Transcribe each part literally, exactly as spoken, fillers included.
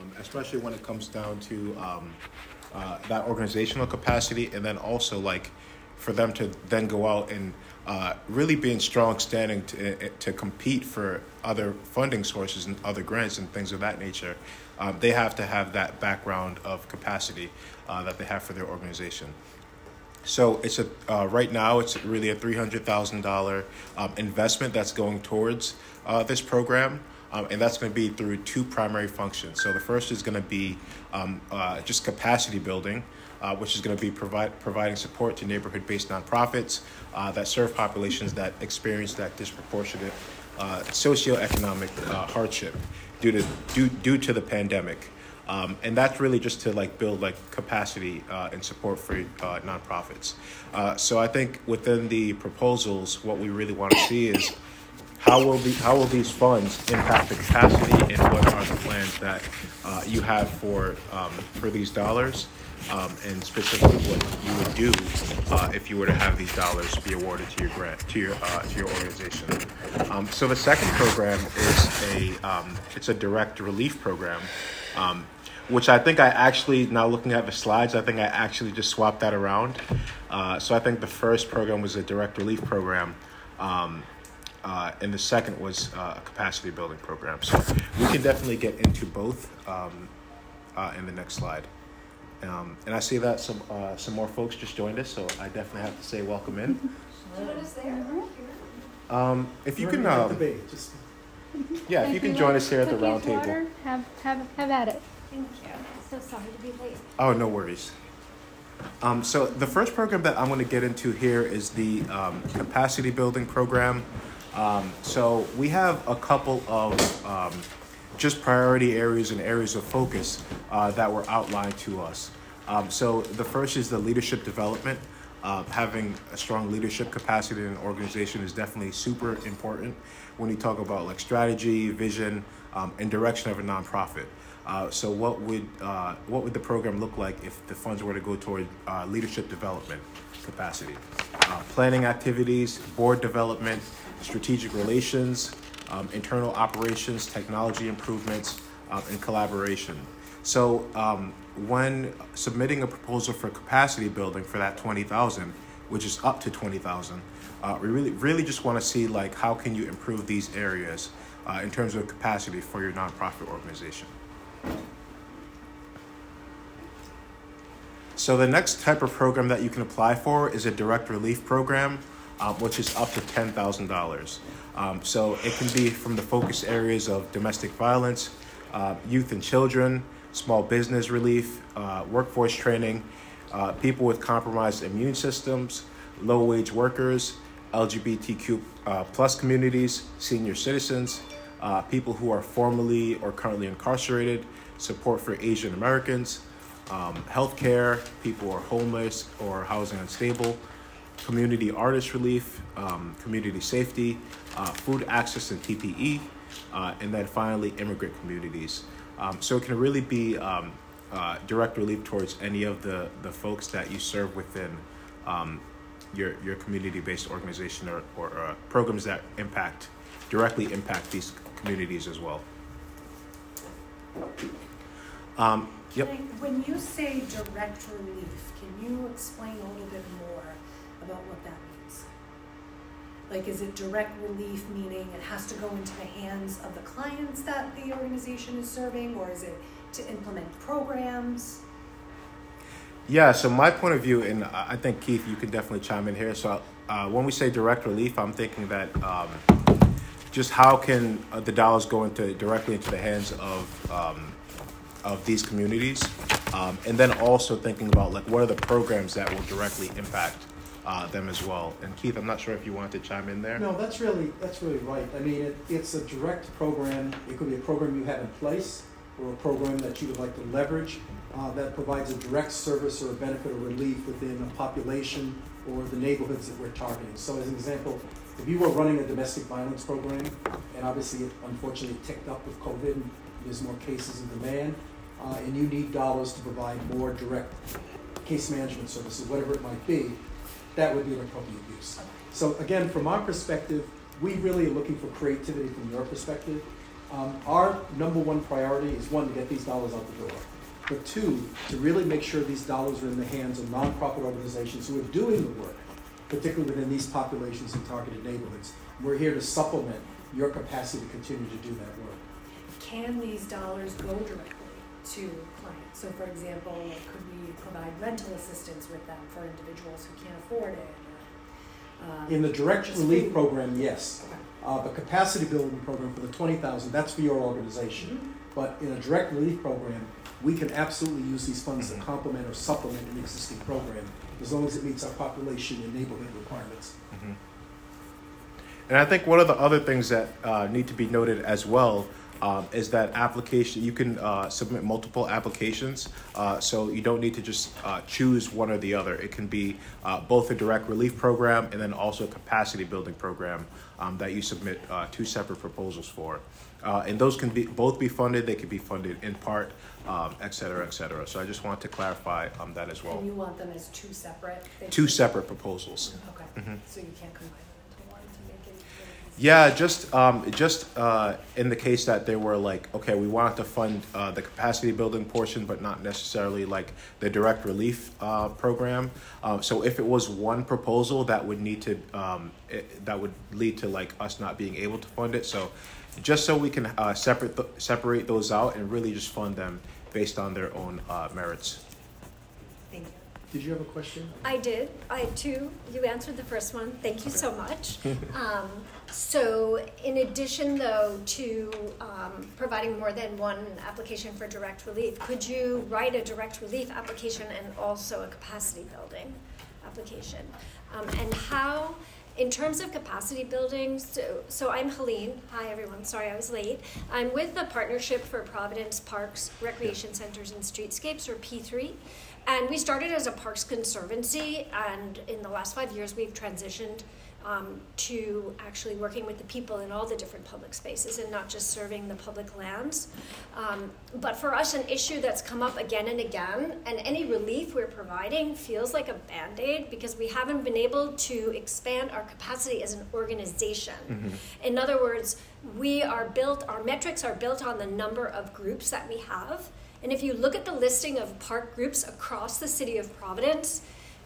um, especially when it comes down to um, uh, that organizational capacity, and then also like for them to then go out and uh, really be in strong standing to, to compete for other funding sources and other grants and things of that nature. Um, they have to have that background of capacity uh, that they have for their organization. So it's a uh, right now it's really a three hundred thousand dollars um, investment that's going towards uh, this program, um, and that's going to be through two primary functions. So the first is going to be um, uh, just capacity building, uh, which is going to be provide, providing support to neighborhood-based nonprofits uh, that serve populations that experience that disproportionate uh, socioeconomic uh, hardship due to due due to the pandemic. Um, and that's really just to like build like capacity uh, and support for uh, nonprofits. Uh, so I think within the proposals, what we really want to see is how will the how will these funds impact the capacity, and what are the plans that uh, you have for um, for these dollars, um, and specifically what you would do uh, if you were to have these dollars be awarded to your grant to your uh, to your organization. Um, so the second program is a um, it's a direct relief program. Um, which I think I actually, now looking at the slides, I think I actually just swapped that around. Uh, so I think the first program was a direct relief program, um, uh, and the second was uh, a capacity building program. So we can definitely get into both um, uh, in the next slide. Um, and I see that some uh, some more folks just joined us, so I definitely have to say welcome in. Join us there. Um, if you can, um, yeah, if you can join us here at the round table. Have, have, have at it. Thank you. So sorry to be late. Oh, no worries. Um, so the first program that I'm going to get into here is the um, capacity building program. Um, so we have a couple of um, just priority areas and areas of focus uh, that were outlined to us. Um, so the first is the leadership development. Uh, having a strong leadership capacity in an organization is definitely super important when you talk about like strategy, vision, um, and direction of a nonprofit. Uh, so what would uh, what would the program look like if the funds were to go toward uh, leadership development capacity? Uh, planning activities, board development, strategic relations, um, internal operations, technology improvements, uh, and collaboration. So um, when submitting a proposal for capacity building for that twenty thousand, which is up to twenty thousand, uh, we really really just want to see like how can you improve these areas uh, in terms of capacity for your nonprofit organization. So the next type of program that you can apply for is a direct relief program, um, which is up to ten thousand dollars. Um, so it can be from the focus areas of domestic violence, uh, youth and children, small business relief, uh, workforce training, uh, people with compromised immune systems, low-wage workers, L G B T Q uh, plus communities, senior citizens, uh, people who are formerly or currently incarcerated, support for Asian Americans, um, healthcare, people who are homeless or housing unstable, community artist relief, um, community safety, uh, food access and P P E, uh, and then finally immigrant communities. Um, so it can really be um, uh, direct relief towards any of the, the folks that you serve within um, your your community-based organization or, or uh, programs that impact directly impact these communities as well. Um, yep. When you say direct relief, can you explain a little bit more about what that means? Like, is it direct relief meaning it has to go into the hands of the clients that the organization is serving, or is it to implement programs? Yeah, so my point of view, and I think, Keith, you can definitely chime in here. So uh, when we say direct relief, I'm thinking that um, just how can uh, the dollars go into directly into the hands of um, of these communities, um, and then also thinking about like what are the programs that will directly impact uh, them as well. And Keith, I'm not sure if you want to chime in there. No, that's really that's really right. I mean, it, it's a direct program. It could be a program you have in place, or a program that you would like to leverage uh, that provides a direct service or a benefit or relief within a population or the neighborhoods that we're targeting. So as an example, if you were running a domestic violence program, and obviously it unfortunately ticked up with COVID, and there's more cases in demand, uh, and you need dollars to provide more direct case management services, whatever it might be, that would be an appropriate use. So again, from our perspective, we really are looking for creativity from your perspective. Um, our number one priority is, one, to get these dollars out the door. But two, to really make sure these dollars are in the hands of nonprofit organizations who are doing the work, particularly within these populations in targeted neighborhoods. We're here to supplement your capacity to continue to do that work. Can these dollars go directly to clients? So for example, like, could we provide rental assistance with them for individuals who can't afford it? Or, um, In the direct just relief food? program, yes. Okay. Uh, the capacity building program for the twenty thousand, that's for your organization. Mhm. But in a direct relief program, we can absolutely use these funds Mhm. to complement or supplement an existing program, as long as it meets our population and neighborhood requirements. Mhm. And I think one of the other things that uh, need to be noted as well um, is that application, you can uh, submit multiple applications, uh, so you don't need to just uh, choose one or the other. It can be uh, both a direct relief program and then also a capacity building program um, that you submit uh, two separate proposals for. Uh, and those can be both be funded, they can be funded in part, um, et cetera, et cetera. So I just wanted to clarify um, that as well. And you want them as two separate? They Two should- separate proposals. Okay, Mhm. so you can't combine them into one to make it really easy? Yeah, just um, just uh, in the case that they were like, okay, we wanted to fund uh, the capacity building portion, but not necessarily like the direct relief uh, program. Uh, so if it was one proposal, that would need to um, it, that would lead to like us not being able to fund it. So just so we can uh, separate th- separate those out and really just fund them based on their own uh, merits. Thank you. Did you have a question? I did. I had two. You answered the first one. Thank you so much. um, so, in addition, though, to um, providing more than one application for direct relief, could you write a direct relief application and also a capacity building application? Um, and how, in terms of capacity building, so, so I'm Helene. Hi, everyone. Sorry I was late. I'm with the Partnership for Providence Parks, Recreation Centers, and Streetscapes, or P three. And we started as a Parks Conservancy, and in the last five years, we've transitioned um, to actually working with the people in all the different public spaces and not just serving the public lands. Um, but for us, an issue that's come up again and again, and any relief we're providing feels like a Band-Aid because we haven't been able to expand our capacity as an organization. Mm-hmm. In other words, we are built, our metrics are built on the number of groups that we have. And if you look at the listing of park groups across the city of Providence,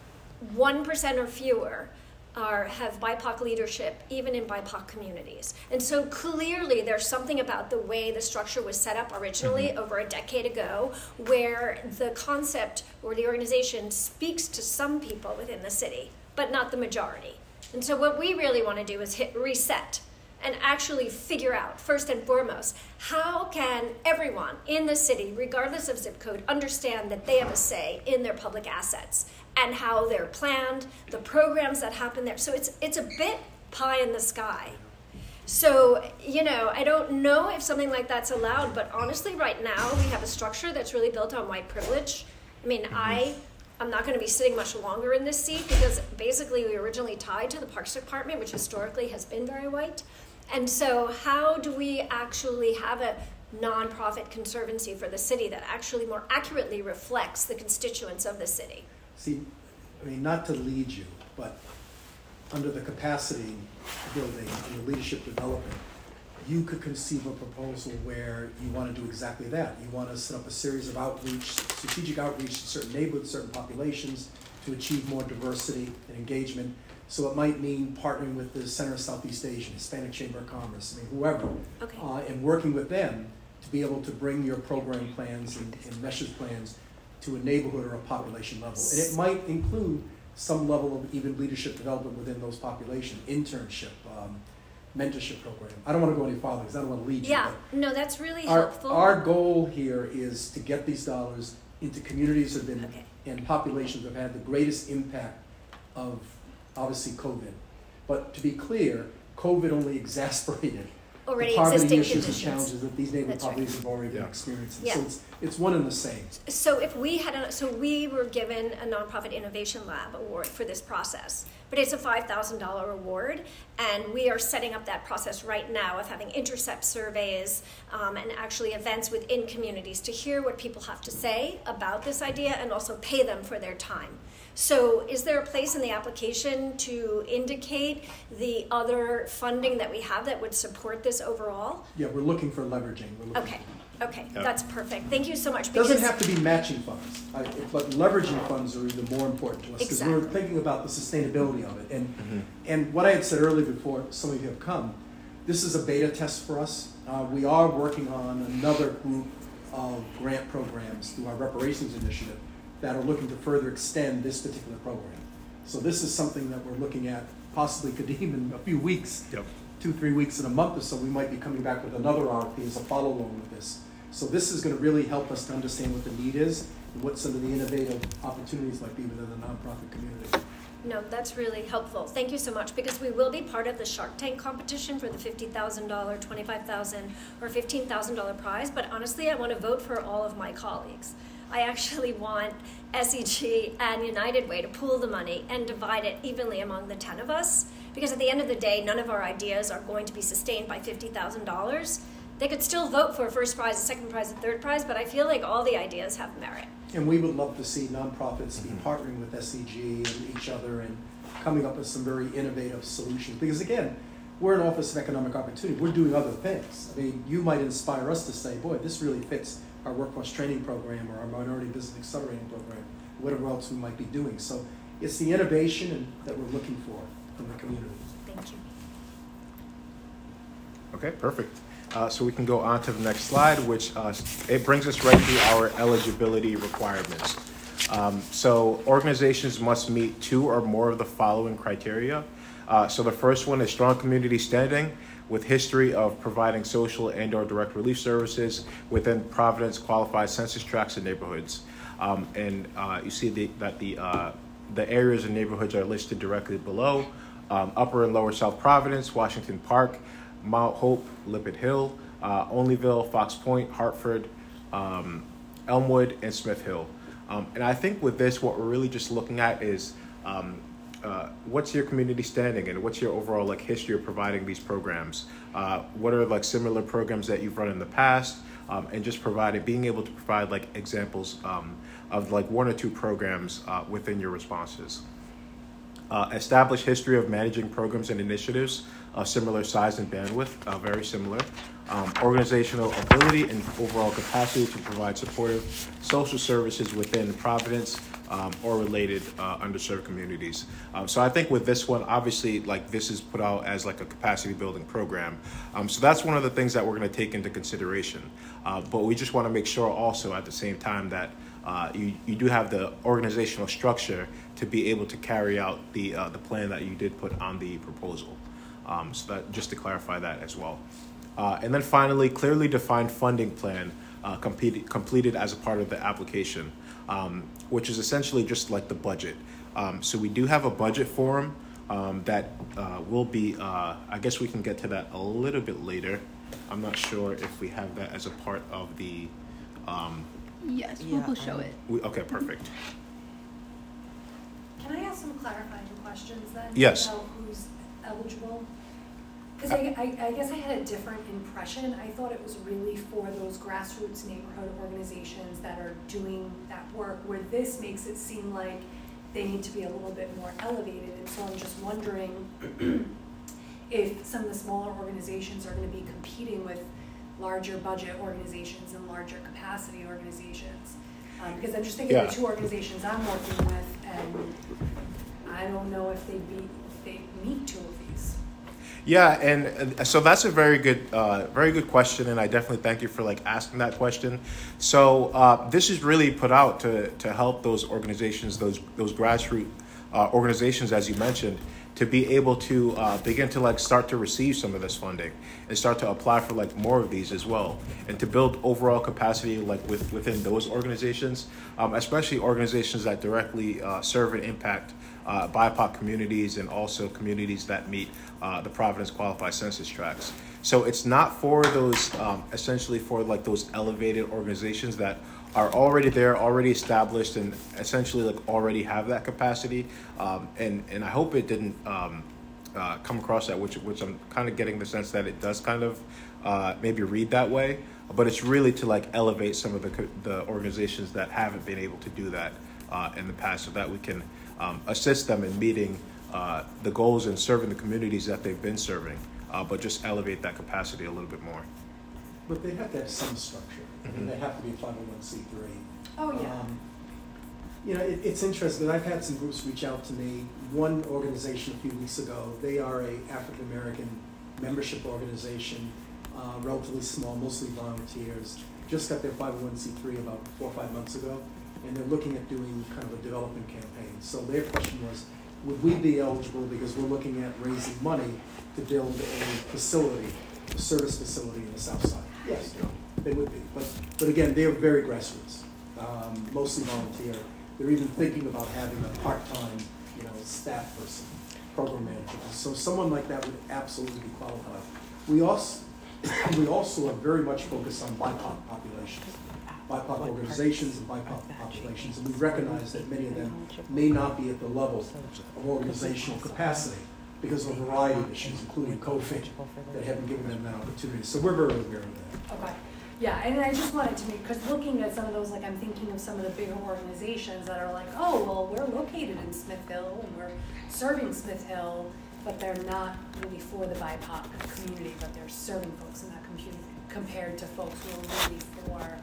one percent or fewer are have B I P O C leadership, even in B I P O C communities. And so clearly there's something about the way the structure was set up originally mm-hmm. over a decade ago, where the concept or the organization speaks to some people within the city, but not the majority. And so what we really want to do is hit reset and actually figure out, first and foremost, how can everyone in the city, regardless of zip code, understand that they have a say in their public assets and how they're planned, the programs that happen there. So it's it's a bit pie in the sky. So, you know, I don't know if something like that's allowed, but honestly, right now, we have a structure that's really built on white privilege. I mean, mm-hmm. I... I'm not going to be sitting much longer in this seat because basically we were originally tied to the Parks Department, which historically has been very white. And so how do we actually have a nonprofit conservancy for the city that actually more accurately reflects the constituents of the city? See, I mean, not to lead you, but under the capacity building and the leadership development, you could conceive a proposal where you want to do exactly that. You want to set up a series of outreach, strategic outreach to certain neighborhoods, certain populations to achieve more diversity and engagement. So it might mean partnering with the Center of Southeast Asia, Hispanic Chamber of Commerce, I mean, whoever, okay. uh, and working with them to be able to bring your program plans and, and measures plans to a neighborhood or a population level. And it might include some level of even leadership development within those populations, internship, um, mentorship program. I don't want to go any farther because I don't want to lead you. Yeah, no, that's really our, helpful. Our goal here is to get these dollars into communities that have been okay. and populations that have had the greatest impact of obviously COVID. But to be clear, COVID only exacerbated already the poverty existing issues conditions. and challenges that these neighborhood That's right. populations have already Yeah. been experiencing. Yeah. So it's, it's one and the same. So if we had, a, so we were given a nonprofit innovation lab award for this process, but it's a five thousand dollars reward. And we are setting up that process right now of having intercept surveys um, and actually events within communities to hear what people have to say about this idea and also pay them for their time. So is there a place in the application to indicate the other funding that we have that would support this overall? Yeah, we're looking for leveraging. We're looking Okay, okay, Yep. That's perfect. Thank you so much. It doesn't have to be matching funds, I, but leveraging funds are even more important to us because we're Exactly. thinking about the sustainability of it. And Mm-hmm. and what I had said earlier before some of you have come, this is a beta test for us. Uh, we are working on another group of grant programs through our reparations initiative that are looking to further extend this particular program. So this is something that we're looking at, possibly could even a few weeks, Yep. two, three weeks in a month or so, we might be coming back with another R F P as a follow-along with this. So this is going to really help us to understand what the need is and what some of the innovative opportunities might be within the nonprofit community. No, that's really helpful. Thank you so much, because we will be part of the Shark Tank competition for the fifty thousand dollars, twenty-five thousand dollars, or fifteen thousand dollars prize, but honestly, I want to vote for all of my colleagues. I actually want S E G and United Way to pool the money and divide it evenly among the ten of us, because at the end of the day, none of our ideas are going to be sustained by fifty thousand dollars. They could still vote for a first prize, a second prize, a third prize, but I feel like all the ideas have merit. And we would love to see nonprofits be partnering with S E G and each other and coming up with some very innovative solutions. Because again, we're an Office of Economic Opportunity. We're doing other things. I mean, you might inspire us to say, boy, this really fits our workforce training program or our minority business accelerating program, whatever else we might be doing. So it's the innovation and, that we're looking for from the community. Thank you. Okay, perfect. Uh, so we can go on to the next slide, which uh, it brings us right to our eligibility requirements. Um, so organizations must meet two or more of the following criteria. Uh, so the first one is strong community standing with history of providing social and or direct relief services within Providence qualified census tracts and neighborhoods. Um, and uh, you see the, that the, uh, the areas and neighborhoods are listed directly below. Um, Upper and Lower South Providence, Washington Park, Mount Hope, Lippet Hill, uh, Onlyville, Fox Point, Hartford, um, Elmwood, and Smith Hill. Um, and I think with this, what we're really just looking at is um, uh, what's your community standing and what's your overall like history of providing these programs? Uh, what are like similar programs that you've run in the past? Um, and just providing, being able to provide like examples um, of like one or two programs uh, within your responses. Uh, established history of managing programs and initiatives of similar size and bandwidth, uh, very similar. Um, organizational ability and overall capacity to provide supportive social services within Providence um, or related uh, underserved communities. Um, so I think with this one, obviously, like this is put out as like a capacity building program. Um, so that's one of the things that we're going to take into consideration. Uh, but we just want to make sure also at the same time that uh, you, you do have the organizational structure to be able to carry out the uh, the plan that you did put on the proposal. Um, so that just to clarify that as well. Uh, and then finally, clearly defined funding plan uh, completed, completed as a part of the application, um, which is essentially just like the budget. Um, so we do have a budget form um, that uh, will be, uh, I guess we can get to that a little bit later. I'm not sure if we have that as a part of the, um, Yes, Yeah, we'll show um, it. we, okay, perfect. Can I ask some clarifying questions then? Yes. About who's eligible? Because I, I, I guess I had a different impression. I thought it was really for those grassroots neighborhood organizations that are doing that work, where this makes it seem like they need to be a little bit more elevated. And so I'm just wondering if some of the smaller organizations are going to be competing with larger budget organizations and larger capacity organizations. Um, because I'm just thinking of Yeah. the two organizations I'm working with, and I don't know if they be they meet two of these. Yeah, and uh, so that's a very good, uh, very good question, and I definitely thank you for like asking that question. So uh, this is really put out to to help those organizations, those those grassroots uh, organizations, as you mentioned, to be able to uh, begin to like start to receive some of this funding and start to apply for like more of these as well, and to build overall capacity like with within those organizations, um, especially organizations that directly uh, serve and impact uh, B I P O C communities and also communities that meet uh, the Providence Qualified Census Tracts. So it's not for those, um, essentially for like those elevated organizations that are already there, already established, and essentially like already have that capacity. Um, and, and I hope it didn't um, uh, come across that, which, which I'm kind of getting the sense that it does kind of uh, maybe read that way. But it's really to like elevate some of the co- the organizations that haven't been able to do that uh, in the past, so that we can um, assist them in meeting uh, the goals and serving the communities that they've been serving, uh, but just elevate that capacity a little bit more. But they have to have some structure. I mean, Mhm. they have to be a five oh one c three. Oh, yeah. Um, you know, it, it's interesting. I've had some groups reach out to me. One organization a few weeks ago, they are a African American membership organization, uh, relatively small, mostly volunteers. Just got their five oh one c three about four or five months ago, and they're looking at doing kind of a development campaign. So their question was, would we be eligible, because we're looking at raising money to build a facility, a service facility in the South Side? Yes, they would be. But, but again, they're very grassroots, um, mostly volunteer. They're even thinking about having a part-time, you know, staff person, program manager. So someone like that would absolutely be qualified. We also, we also are very much focused on B I P O C populations, B I P O C organizations and B I P O C populations, and we recognize that many of them may not be at the level of organizational capacity because of a variety of issues, including COVID, that haven't given them that opportunity. So we're very aware of that. Okay. Yeah, and I just wanted to make, because looking at some of those, like I'm thinking of some of the bigger organizations that are like, oh, well, we're located in Smith Hill and we're serving Smith Hill, but they're not really for the B I P O C community, but they're serving folks in that community compared to folks who are really for.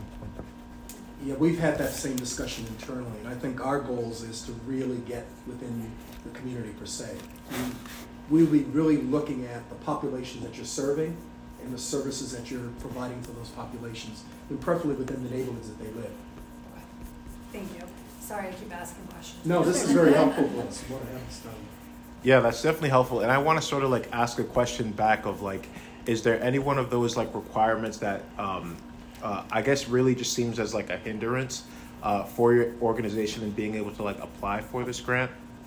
Yeah, we've had that same discussion internally, and I think our goals is to really get within the community per se. We, we'll be really looking at the populations that you're serving and the services that you're providing for those populations, and preferably within the neighborhoods that they live. Thank you. Sorry, I keep asking questions. No, this is very helpful for us. What I have done. Yeah, that's definitely helpful. And I want to sort of like ask a question back of like, is there any one of those like requirements that um, uh, I guess really just seems as like a hindrance uh, for your organization in being able to like apply for this grant?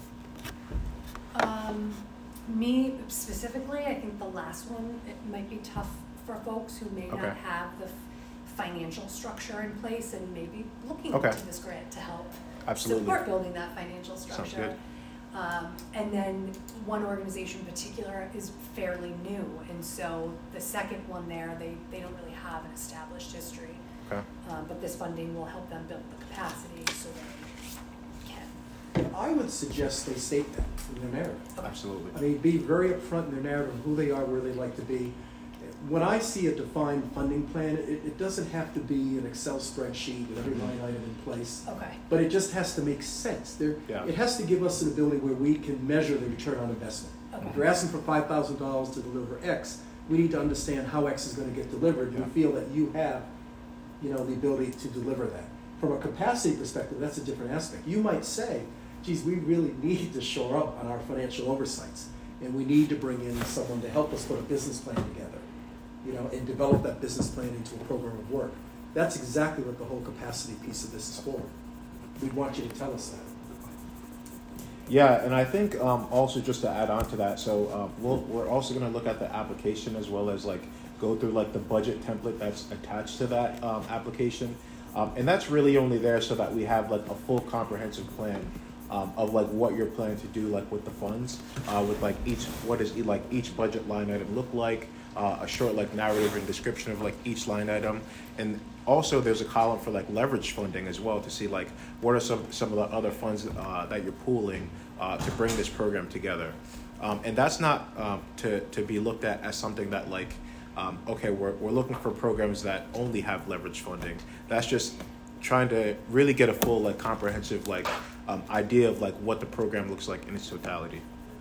Um, me specifically, I think the last one, it might be tough for folks who may Okay. not have the f- financial structure in place and maybe looking Okay. into this grant to help Absolutely. support building that financial Sounds structure. good. Um, and then one organization in particular is fairly new, and so the second one there, they, they don't really have an established history. Okay. Um, but this funding will help them build the capacity so they can. I would suggest they state that in their narrative. I Absolutely. mean, be very upfront in their narrative of who they are, where they like to be. When I see a defined funding plan, it, it doesn't have to be an Excel spreadsheet with every line item in place, Okay. but it just has to make sense. There, Yeah. It has to give us an ability where we can measure the return on investment. Okay. If you're asking for five thousand dollars to deliver X, we need to understand how X is going to get delivered. Yeah. We feel that you have, you know, the ability to deliver that. From a capacity perspective, that's a different aspect. You might say, geez, we really need to shore up on our financial oversights, and we need to bring in someone to help us put a business plan together, you know, and develop that business plan into a program of work. That's exactly what the whole capacity piece of this is for. We want you to tell us that. Yeah, and I think um, also just to add on to that, so uh, we'll, we're also going to look at the application as well as like go through like the budget template that's attached to that um, application, um, and that's really only there so that we have like a full comprehensive plan um, of like what you're planning to do like with the funds, uh, with like each what does e- like each budget line item look like, uh, a short like narrative and description of like each line item, and also there's a column for like leverage funding as well to see like what are some some of the other funds uh, that you're pooling uh, to bring this program together, um, and that's not um, to to be looked at as something that like um, okay we're we're looking for programs that only have leverage funding. That's just trying to really get a full like comprehensive like um, idea of like what the program looks like in its totality.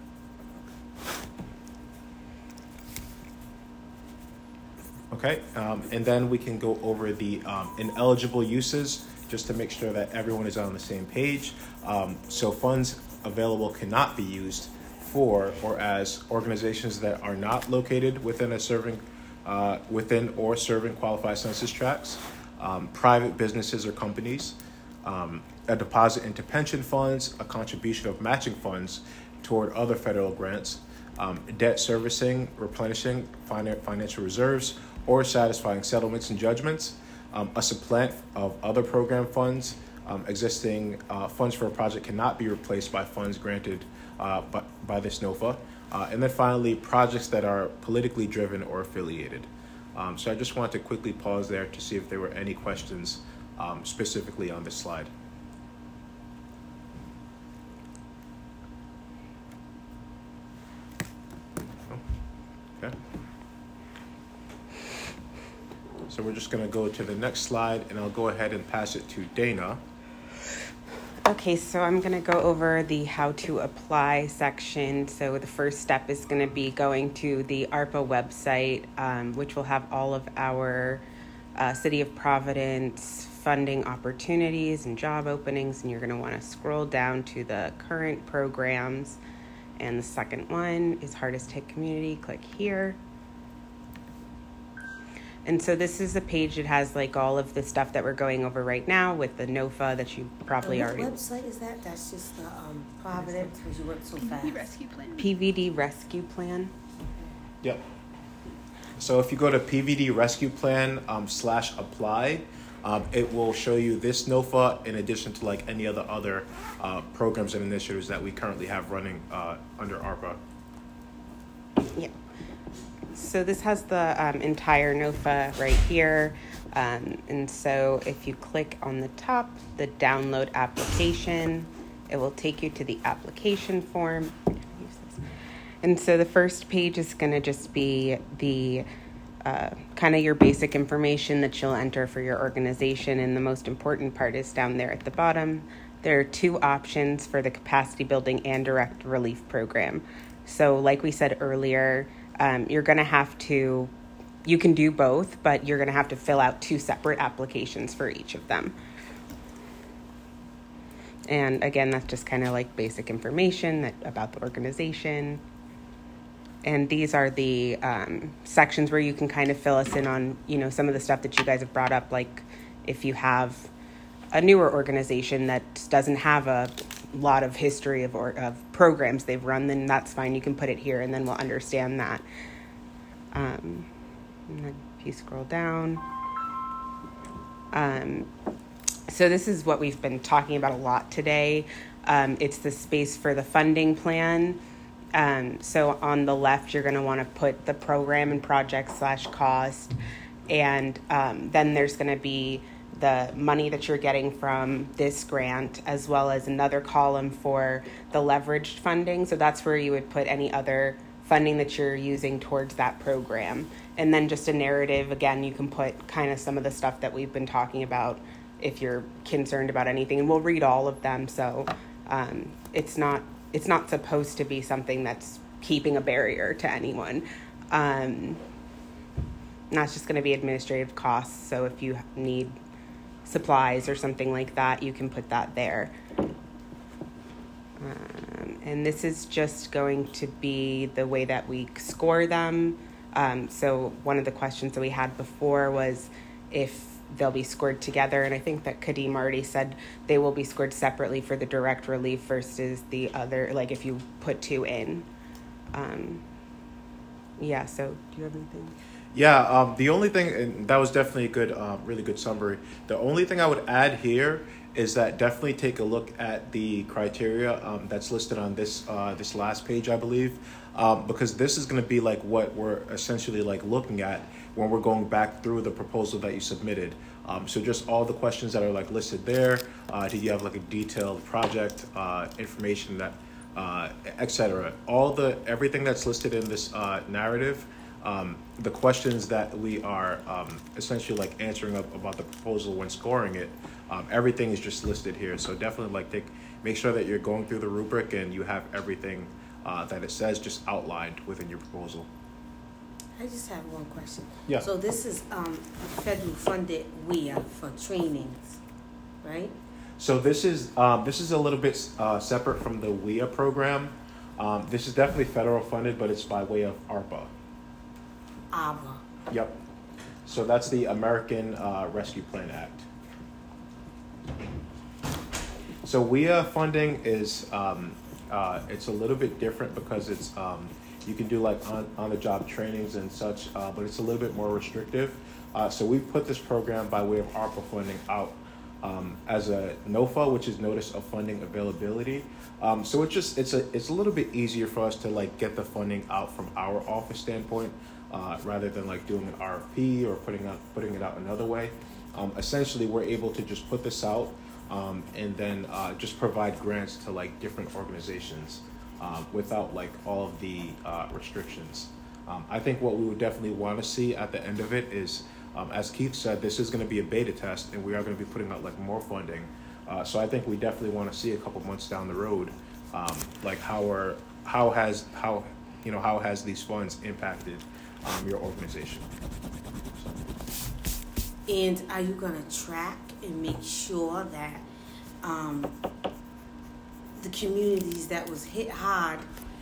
Okay, um, and then we can go over the um, ineligible uses just to make sure that everyone is on the same page. Um, so funds available cannot be used for or as organizations that are not located within a serving, uh, within or serving qualified census tracts, um, private businesses or companies, um, a deposit into pension funds, a contribution of matching funds toward other federal grants, um, debt servicing, replenishing finan- financial reserves, or satisfying settlements and judgments, um, a supplant of other program funds. Um, existing uh, funds for a project cannot be replaced by funds granted uh, by, by this NOFA. Uh, and then finally, projects that are politically driven or affiliated. Um, so I just wanted to quickly pause there to see if there were any questions um, specifically on this slide. Okay. So we're just going to go to the next slide, and I'll go ahead and pass it to Dana. Okay, so I'm going to go over the how to apply section. So the first step is going to be going to the ARPA website, um, which will have all of our uh, City of Providence funding opportunities and job openings, and you're going to want to scroll down to the current programs. And the second one is Hardest Hit Community. Click here. And so this is a page that has like all of the stuff that we're going over right now with the NOFA that you probably What already... website is that? That's just the um, Providence, because you work so P V D fast. rescue plan. P V D Rescue Plan. Yep. So if you go to P V D Rescue Plan um, slash apply, um, it will show you this NOFA in addition to like any other other uh, programs and initiatives that we currently have running uh, under ARPA. Yeah. So this has the um, entire NOFA right here. Um, and so if you click on the top, the download application, it will take you to the application form. And so the first page is going to just be the uh, kind of your basic information that you'll enter for your organization. And the most important part is down there at the bottom. There are two options for the capacity building and direct relief program. So like we said earlier, um, you're going to have to, you can do both, but you're going to have to fill out two separate applications for each of them. And again, that's just kind of like basic information that about the organization. And these are the um, sections where you can kind of fill us in on, you know, some of the stuff that you guys have brought up. Like if you have a newer organization that doesn't have a lot of history of, or, of programs they've run, then that's fine. You can put it here and then we'll understand that. Um, and then if you scroll down. Um, so this is what we've been talking about a lot today. Um, it's the space for the funding plan. Um, so on the left, you're going to want to put the program and project slash cost. And um, then there's going to be the money that you're getting from this grant, as well as another column for the leveraged funding. So that's where you would put any other funding that you're using towards that program. And then just a narrative, again, you can put kind of some of the stuff that we've been talking about if you're concerned about anything. And we'll read all of them. So um, it's not it's not supposed to be something that's keeping a barrier to anyone. Um, and that's just going to be administrative costs. So if you need supplies or something like that, you can put that there. Um, and this is just going to be the way that we score them. Um, so one of the questions that we had before was if they'll be scored together. And I think that Kadeem already said they will be scored separately for the direct relief versus the other, like if you put two in. Um, yeah, so do you have anything? Yeah, um, the only thing, and that was definitely a good, uh, really good summary. The only thing I would add here is that definitely take a look at the criteria um, that's listed on this uh, this last page, I believe, um, because this is going to be like what we're essentially like looking at when we're going back through the proposal that you submitted. Um, so just all the questions that are like listed there. Uh, do you have like a detailed project uh, information that, uh, et cetera. All the everything that's listed in this uh, narrative. Um, the questions that we are um, essentially like answering up about the proposal when scoring it, um, everything is just listed here. So definitely like take, make sure that you're going through the rubric and you have everything uh, that it says just outlined within your proposal. I just have one question. Yeah. So this is um, federal funded W I A for trainings, right? So this is um, this is a little bit uh, separate from the W I A program. Um, this is definitely federal funded, but it's by way of ARPA. ARPA. Yep. So that's the American uh, Rescue Plan Act. So W I A funding is um, uh, it's a little bit different because it's um, You can do like on, on the job trainings and such, uh, but it's a little bit more restrictive. Uh, so we put this program by way of ARPA funding out um, as a NOFA, which is Notice of Funding Availability. Um, so it's just it's a it's a little bit easier for us to like get the funding out from our office standpoint, uh, rather than like doing an R F P or putting out putting it out another way. Um, essentially, we're able to just put this out um, and then uh, just provide grants to like different organizations um, without like all of the uh, restrictions. Um, I think what we would definitely want to see at the end of it is, um, as Keith said, this is going to be a beta test, and we are going to be putting out like more funding. Uh, so I think we definitely want to see a couple months down the road, um, like how are how has how you know how has these funds impacted um, your organization. So. And are you going to track and make sure that um, the communities that was hit hard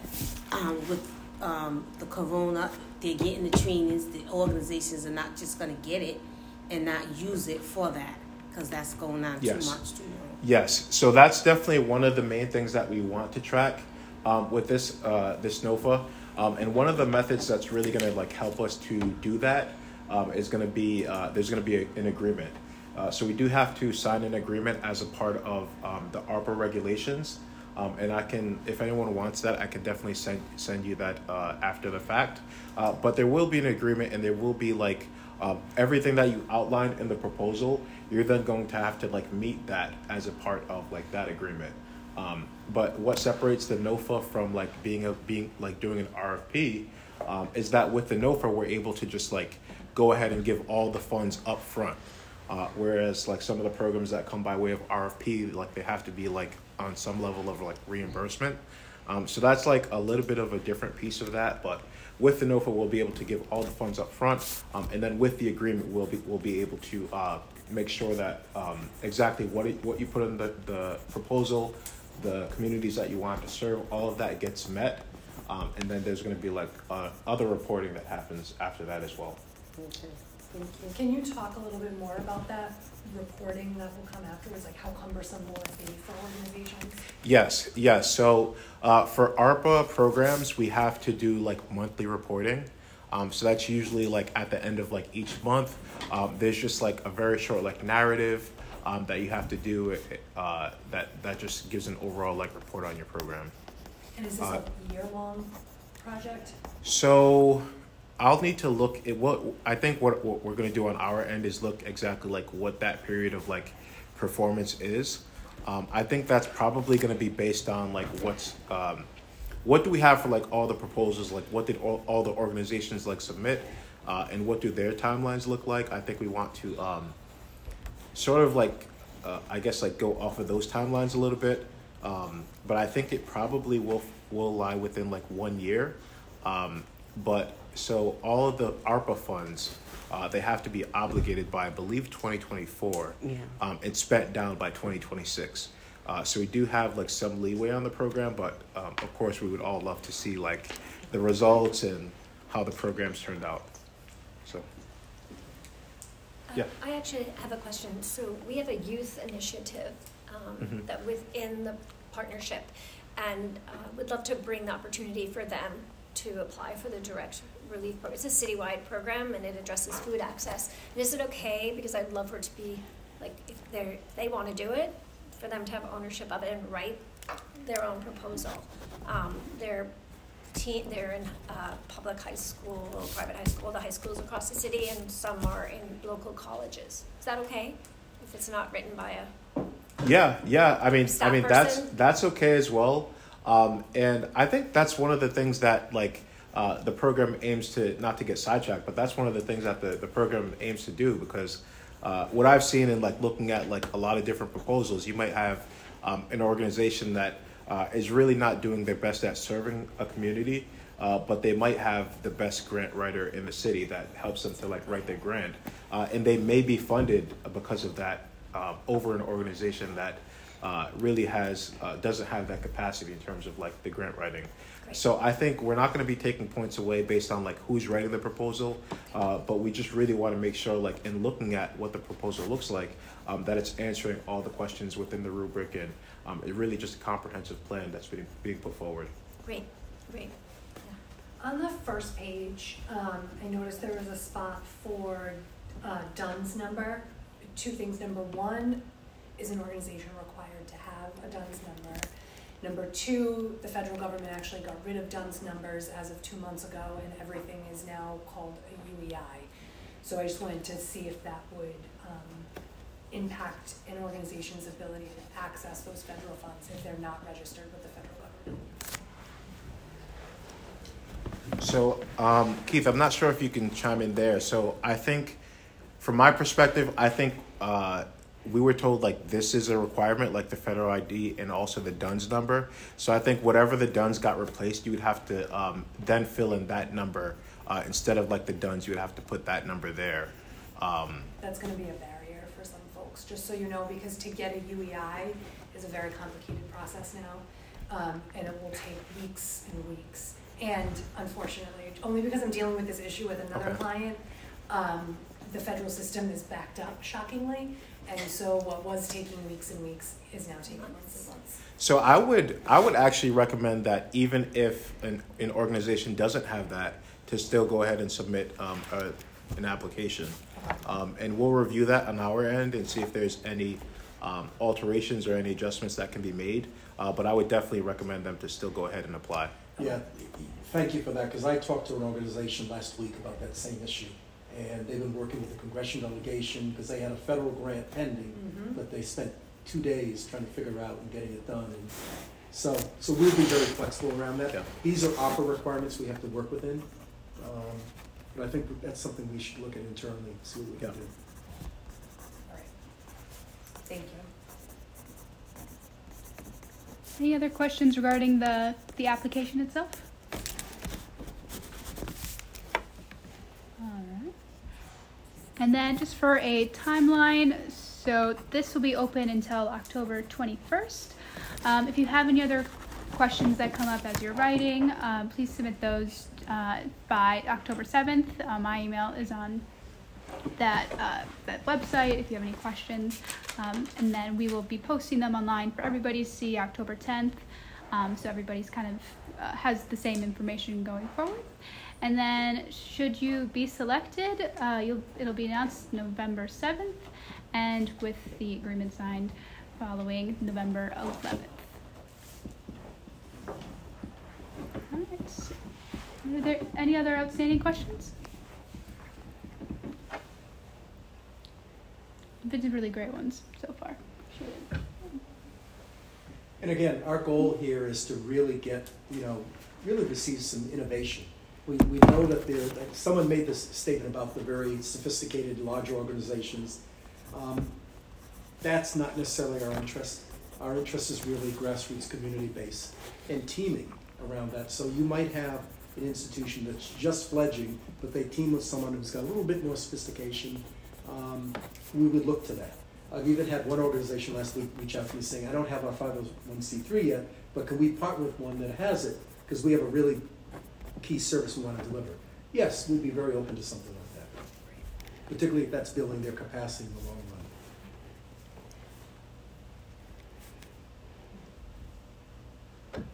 um, with um, the corona, they're getting the trainings, the organizations are not just going to get it and not use it for that, because that's going on Yes. too much too long. Yes, so that's definitely one of the main things that we want to track um, with this uh, this NOFA, um, and one of the methods that's really going to like help us to do that um, is going to be uh, there's going to be a, an agreement. Uh, so we do have to sign an agreement as a part of um, the ARPA regulations, um, and I can, if anyone wants that, I can definitely send send you that uh, after the fact. Uh, but there will be an agreement, and there will be like um, everything that you outlined in the proposal. You're then going to have to like meet that as a part of like that agreement. Um, but what separates the NOFA from like being a being like doing an R F P um, is that with the NOFA we're able to just like go ahead and give all the funds up front. Uh, whereas like some of the programs that come by way of R F P, like they have to be like on some level of like reimbursement. Um, so that's like a little bit of a different piece of that. But with the NOFA, we'll be able to give all the funds up front, um, and then with the agreement, we'll be we'll be able to uh, make sure that um, exactly what it, what you put in the, the proposal, the communities that you want to serve, all of that gets met, um, and then there's going to be like uh, other reporting that happens after that as well. Okay, thank you. Can you talk a little bit more about that reporting that will come afterwards? Like how cumbersome will it be for organizations? Yes, yes. So uh, for ARPA programs, we have to do like monthly reporting. Um, so that's usually like at the end of like each month. Um, there's just like a very short like narrative um, that you have to do uh, that that just gives an overall like report on your program. And is this Uh, a year-long project? So I'll need to look at what I think what, what we're going to do on our end is look exactly like what that period of like performance is. Um, I think that's probably going to be based on like what's um, what do we have for like all the proposals, like what did all, all the organizations like submit, uh, and what do their timelines look like. I think we want to um, sort of like uh, I guess like go off of those timelines a little bit, um, but I think it probably will will lie within like one year. Um, but so all of the ARPA funds, uh, they have to be obligated by I believe twenty twenty-four, Yeah. um, and spent down by twenty twenty-six. Uh, so we do have like some leeway on the program, but um, of course we would all love to see like the results and how the programs turned out. So, Uh, yeah. I actually have a question. So we have a youth initiative um, Mhm. that within the partnership, and uh, would love to bring the opportunity for them to apply for the direct relief program. It's a citywide program, and it addresses food access. And is it okay, because I'd love for it to be like if they they want to do it, for them to have ownership of it and write their own proposal. Um, they're teen, they're in uh, public high school, private high school, the high schools across the city, and some are in local colleges. Is that okay if it's not written by a Yeah, yeah. I mean, I staff mean that's person? that's okay as well. Um, and I think that's one of the things that like uh, the program aims to, not to get sidetracked, but that's one of the things that the, the program aims to do, because uh, what I've seen in like looking at like a lot of different proposals, you might have um, an organization that uh, is really not doing their best at serving a community, uh, but they might have the best grant writer in the city that helps them to like write their grant, uh, and they may be funded because of that uh, over an organization that uh, really has uh, doesn't have that capacity in terms of like the grant writing. Great. So I think we're not going to be taking points away based on like who's writing the proposal, uh, but we just really want to make sure, like in looking at what the proposal looks like, um, that it's answering all the questions within the rubric, and um, it really just a comprehensive plan that's being being put forward. Great, great. On the first page, um, I noticed there was a spot for uh, Dunn's number. Two things. Number one, is an organization required to have a Dunn's number? Number two, the federal government actually got rid of Dunn's numbers as of two months ago, and everything is now called a U E I. So I just wanted to see if that would um, impact an organization's ability to access those federal funds if they're not registered with the federal government. So, um, Keith, I'm not sure if you can chime in there. So I think, from my perspective, I think uh, we were told like this is a requirement, like the federal I D and also the Dunn's number. So I think whatever the Dunn's got replaced, you would have to um, then fill in that number. Uh, instead of like the Dunn's, you would have to put that number there. Um, That's going to be a barrier for some folks, just so you know, because to get a U E I is a very complicated process now, um, and it will take weeks and weeks. And unfortunately, only because I'm dealing with this issue with another Okay. client, um, the federal system is backed up shockingly, and so what was taking weeks and weeks is now taking months and months. So I would I would actually recommend that even if an, an organization doesn't have that, to still go ahead and submit um, a, an application. Um, and we'll review that on our end and see if there's any um, alterations or any adjustments that can be made. Uh, but I would definitely recommend them to still go ahead and apply. Yeah, thank you for that, because I talked to an organization last week about that same issue. And they've been working with the congressional delegation because they had a federal grant pending, Mm-hmm. but they spent two days trying to figure out and getting it done. And so, so we'll be very flexible around that. Yeah. These are opera requirements we have to work within. Um, but I think that's something we should look at internally, see what we can Yeah. do. All right. Thank you. Any other questions regarding the, the application itself? All right. And then just for a timeline, so this will be open until October twenty-first. Um, if you have any other questions that come up as you're writing, um, please submit those uh, by October seventh. Uh, my email is on that uh, that website if you have any questions, um, and then we will be posting them online for everybody to see October tenth, um, so everybody's kind of uh, has the same information going forward. And then should you be selected, uh, you'll, it'll be announced November seventh, and with the agreement signed following November eleventh. All right. Are there any other outstanding questions? Been really great ones so far. And again, our goal here is to really get, you know, really to see some innovation. We, we know that there, like someone made this statement about the very sophisticated, large organizations. Um, that's not necessarily our interest. Our interest is really grassroots community based and teaming around that. So you might have an institution that's just fledgling, but they team with someone who's got a little bit more sophistication. Um, we would look to that. I've even had one organization last week reach out to me saying, I don't have our five oh one c three yet, but can we partner with one that has it? Because we have a really key service we want to deliver. Yes, we'd be very open to something like that, particularly if that's building their capacity in the long run.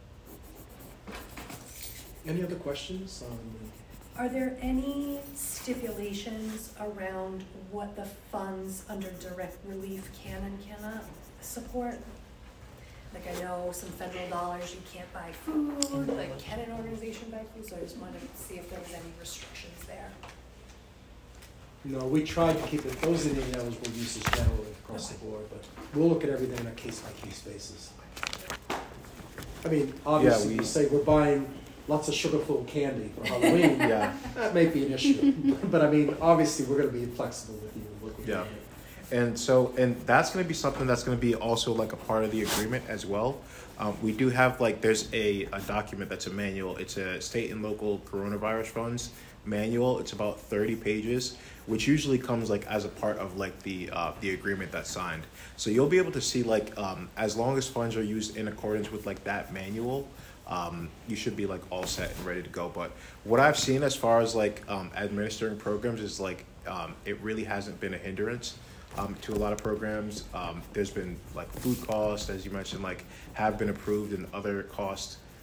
Any other questions? Um, Are there any stipulations around what the funds under direct relief can and cannot support? Like I know some federal dollars you can't buy food, like can an organization buy food? So I just wanted to see if there was any restrictions there. No, we tried to keep it, those are the ineligible uses generally across the board, but we'll look at everything on a case-by-case basis. I mean, obviously, Yeah, we- you say we're buying lots of sugar-filled candy for Halloween. Yeah. That may be an issue, but I mean, obviously, we're gonna be flexible with you and work with you. Yeah. And so, and that's going to be something that's going to be also like a part of the agreement as well. Um, we do have like, there's a, a document that's a manual. It's a state and local coronavirus funds manual. It's about thirty pages, which usually comes like as a part of like the uh, the agreement that's signed. So you'll be able to see like, um, as long as funds are used in accordance with like that manual, um, you should be like all set and ready to go. But what I've seen as far as like um, administering programs is like, um, it really hasn't been a hindrance. Um, to a lot of programs. Um, there's been like food costs, as you mentioned, like have been approved, and other costs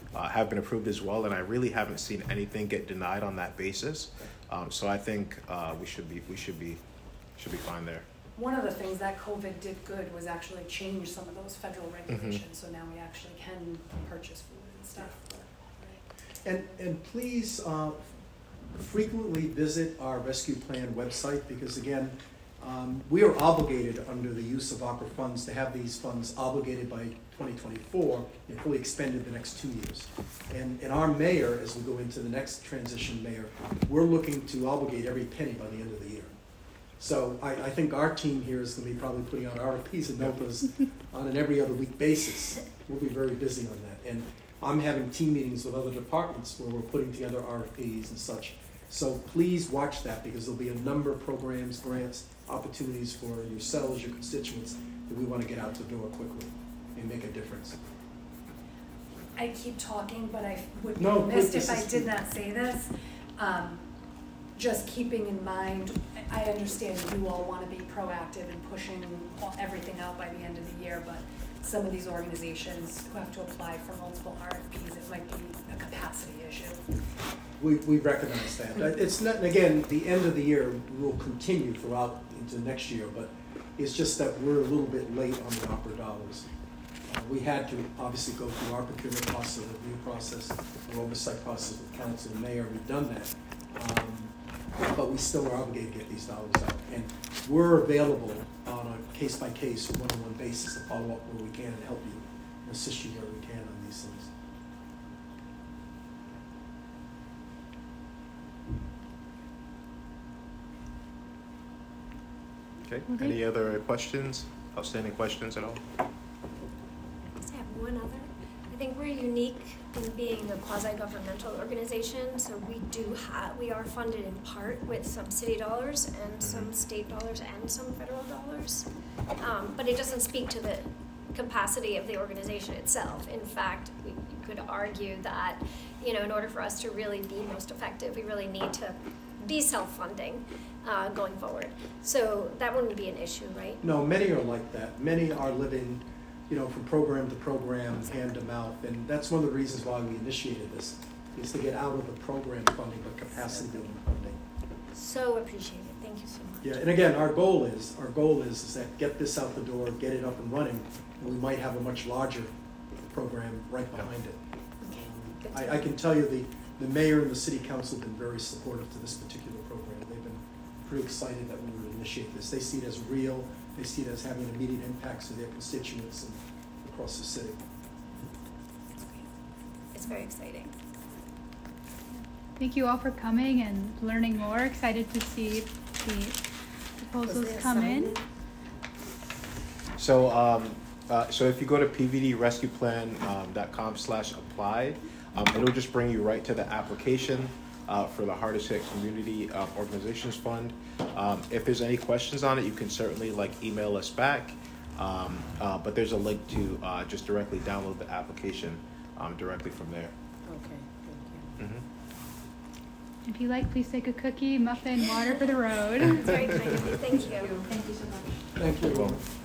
uh, have been approved as well, and I really haven't seen anything get denied on that basis. Um, so I think uh, we should be we should be should be fine there. One of the things that COVID did good was actually change some of those federal regulations, mm-hmm. so now we actually can purchase food and stuff. Right. And and please uh, frequently visit our rescue plan website, because again, um, we are obligated under the use of ARPA funds to have these funds obligated by twenty twenty-four and fully expended the next two years. And, and our mayor, as we go into the next transition mayor, we're looking to obligate every penny by the end of the year. So I, I think our team here is going to be probably putting out R F Ps and NOPAs on an every other week basis. We'll be very busy on that. And I'm having team meetings with other departments where we're putting together R F Ps and such. So please watch that, because there'll be a number of programs, grants, opportunities for yourselves, your constituents, that we want to get out the door quickly and make a difference. I keep talking, but I would be No, remiss please, if I this is did key. not say this. Um, just keeping in mind, I understand you all want to be proactive in pushing all, everything out by the end of the year, but some of these organizations who have to apply for multiple R F Ps, it might be a capacity issue. We, we recognize that. It's not, again, the end of the year will continue throughout into next year, but it's just that we're a little bit late on the ARPA dollars. Uh, we had to obviously go through our procurement process, the review process, the oversight process with council and mayor. We've done that. Um, but we still are obligated to get these dollars out. And we're available on a case-by-case, one-on-one basis to follow up where we can and help you and assist you where we can on these things. Okay. Okay. Any other questions? Outstanding questions at all? I just have one other. I think we're unique in being a quasi-governmental organization, so we do have, we are funded in part with some city dollars and some state dollars and some federal dollars. Um, but it doesn't speak to the capacity of the organization itself. In fact, we could argue that, you know, in order for us to really be most effective, we really need to be self-funding uh, going forward. So that wouldn't be an issue, right? No, many are like that. Many are living, you know, from program to program, hand to mouth, and that's one of the reasons why we initiated this, is to get out of the program funding, but capacity building funding. So appreciated. Thank you so much. Yeah, and again, our goal is, our goal is, is that get this out the door, get it up and running, and we might have a much larger program right behind it. Good to I, know. I can tell you the, the mayor and the city council have been very supportive to this particular program. They've been pretty excited that we would initiate this. They see it as real. They see it as having immediate impacts to their constituents and across the city. It's very exciting. Thank you all for coming and learning more. Excited to see the proposals come in. So, um, uh, so if you go to p v d rescue plan dot com slash apply, um, it'll just bring you right to the application uh, for the Hardest Hit Community uh, Organizations Fund. Um, if there's any questions on it, you can certainly like email us back. Um, uh, but there's a link to uh, just directly download the application um, directly from there. Okay, thank you. Mm-hmm. If you like, please take a cookie, muffin, water for the road. It's very kind of you. Thank you. Thank you so much. Thank you. You're welcome.